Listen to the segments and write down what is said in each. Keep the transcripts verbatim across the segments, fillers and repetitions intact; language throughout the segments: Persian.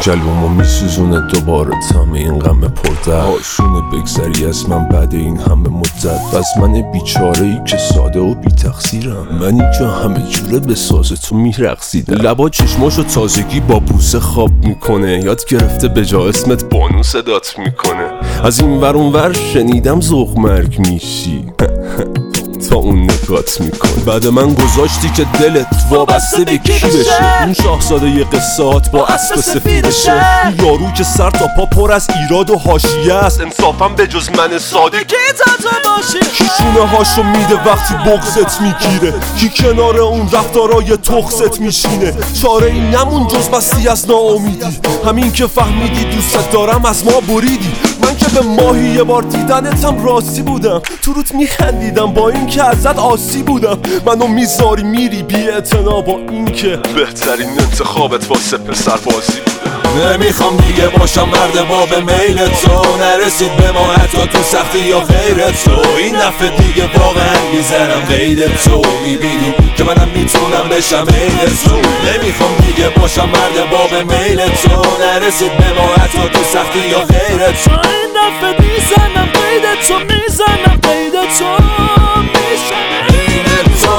قلبمو میسوزونه دوباره تم این غم پردر. آشونه بگذری از من بعد این همه مدت، از من بیچاره ای که ساده و بی تقصیرم، منی که همه جوره به ساز تو میرقصیدم. لبا چشماشو تازگی با بوسه خواب میکنه، یاد گرفته به جا اسمت بانو صدات میکنه. از این ور اون ور شنیدم ذوق مرگ میشی تا اون نگات میکن. بعد من گذاشتی که دلت وابسته به کی بشه، اون شاهزاده ی قصات با اسب سفیدشه. یارو که سر تا پا پر از ایراد و حاشیه است، انصافا به جز من ساده کی تا تو باشی. کی شونه هاشو میده وقتی بغضت میگیره، کی کنار اون رفتارای تخست میشینه. چاره ای نمون جز بستی از ناامیدی، همین که فهمیدی دوست دارم از ما بریدی. من که به ماهی یه بار دیدنتم راستی بودم، تو روت میخندیدم با این که ازت آسی بودم. منو میذاری میری بی اعتنا با این که بهترین انتخابت واسه پسر بازی بودم. نمیخوام دیگه باشم مرد باب میل تو، نرسید به ما حتی تو سختی یا غیر تو. این دفعه دیگه واقعا میزنم قید تو، میبینی که منم میتونم بشم عین تو. نمیخوام دیگه باشم مرد باب میل تو، نرسید به ما حتی تو سختی یا غیر تو. این دفعه میزنم قید تو، میزنم قید تو، میشم عین تو.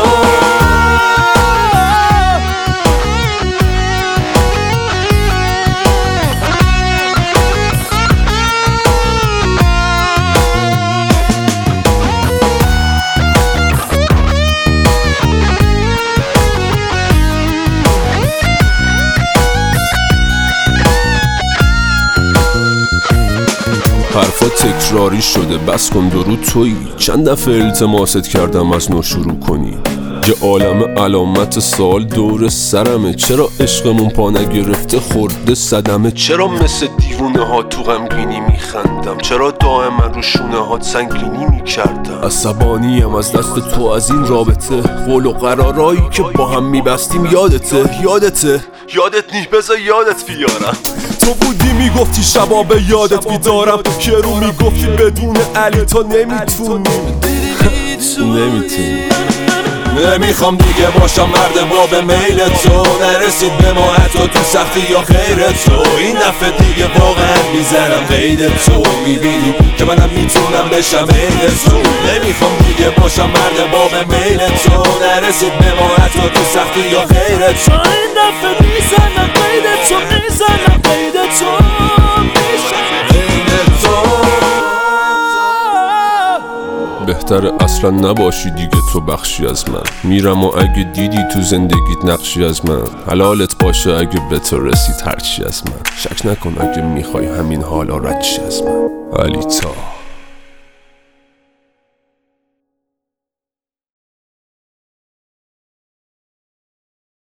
حرفا تکراری شده بس کن درود تویی، چند دفعه التماست کردم از نو شروع کنی. یه عالم علامت سوال دور سرمه، چرا عشقمون پا نگرفته خورده صدمه. چرا مثل دیوونه ها تو غمگینی میخندم، چرا دائما رو شونه ها سنگینی میکردم. عصبانیم از دست تو از این رابطه، قول و قرارایی که با هم میبستیم یادته. یادته یادت نی بذار یادت بیارم. تو بودی میگفتی شبا به یادت بیدارم، یه رو میگفتی بدون علی تو نمیتونی نمیتونی. نمیخوام دیگه باشم مرد باب میل تو، نرسید به ما حتی تو سختی یا غیر تو. این دفعه دیگه واقعا میزنم قید تو، میبینی که منم میتونم بشم عین تو. نمیخوام دیگه باشم مرد باب میل تو، نرسید به ما حتی تو سختی یا غیر تو. این دفعه میزنم قید تو، میزنم قید تو، میشم عین تو. بهتره اصلا نباشی دیگه تو بخشی از من، میرم و اگه دیدی تو زندگیت نقشی از من، حلالت باشه اگه به تو رسید هرچی از من. شک نکن اگه میخوای همین حالا رد چی از من. علی تا